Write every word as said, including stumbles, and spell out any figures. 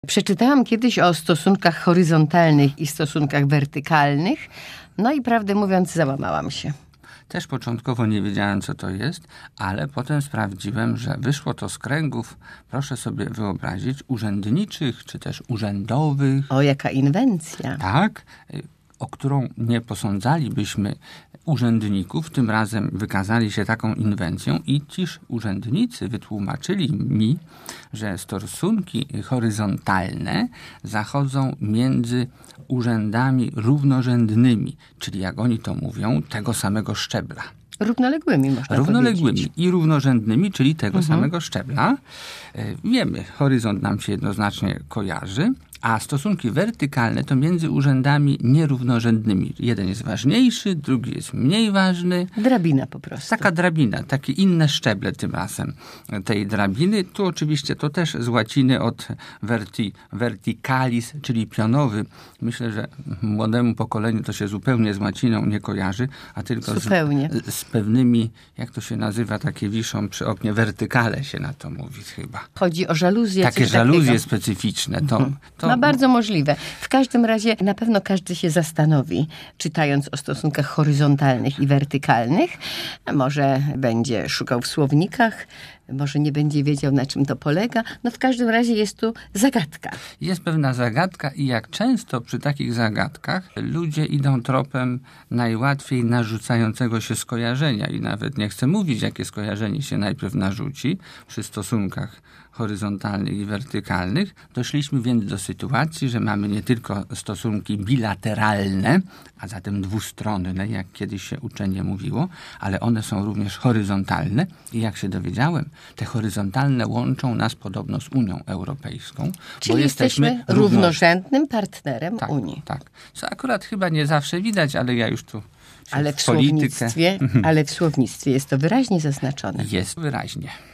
Przeczytałam kiedyś o stosunkach horyzontalnych i stosunkach wertykalnych, no i prawdę mówiąc załamałam się. Też początkowo nie wiedziałem, co to jest, ale potem sprawdziłem, że wyszło to z kręgów, proszę sobie wyobrazić, urzędniczych czy też urzędowych. O, jaka inwencja. Tak, o którą nie posądzalibyśmy urzędników, tym razem wykazali się taką inwencją i ciż urzędnicy wytłumaczyli mi, że stosunki horyzontalne zachodzą między urzędami równorzędnymi, czyli jak oni to mówią, tego samego szczebla. Równoległymi można Równoległymi powiedzieć. i równorzędnymi, czyli tego Mhm. samego szczebla. Wiemy, horyzont nam się jednoznacznie kojarzy, a stosunki wertykalne to między urzędami nierównorzędnymi. Jeden jest ważniejszy, drugi jest mniej ważny. Drabina po prostu. Taka drabina, takie inne szczeble tym razem tej drabiny. Tu oczywiście to też z łaciny od verti, verticalis, czyli pionowy. Myślę, że młodemu pokoleniu to się zupełnie z łaciną nie kojarzy, a tylko zupełnie. Z, z pewnymi, jak to się nazywa, takie wiszą przy oknie, wertykale się na to mówi chyba. Chodzi o żaluzje. Takie żaluzje specyficzne. To, mhm. to... No bardzo możliwe. W każdym razie na pewno każdy się zastanowi, czytając o stosunkach horyzontalnych i wertykalnych. Może będzie szukał w słownikach, może nie będzie wiedział, na czym to polega. No w każdym razie jest tu zagadka. Jest pewna zagadka i jak często przy takich zagadkach ludzie idą tropem najłatwiej narzucającego się skojarzenia i nawet nie chcę mówić, jakie skojarzenie się najpierw narzuci przy stosunkach horyzontalnych i wertykalnych. Doszliśmy więc do sytuacji, że mamy nie tylko stosunki bilateralne, a zatem dwustronne, jak kiedyś się uczenie mówiło, ale one są również horyzontalne i jak się dowiedziałem, te horyzontalne łączą nas podobno z Unią Europejską. Czyli bo jesteśmy, jesteśmy równorzędnym partnerem tak, Unii. Tak, co akurat chyba nie zawsze widać, ale ja już tu ale w, w politykę... słownictwie, ale w słownictwie jest to wyraźnie zaznaczone. Jest wyraźnie.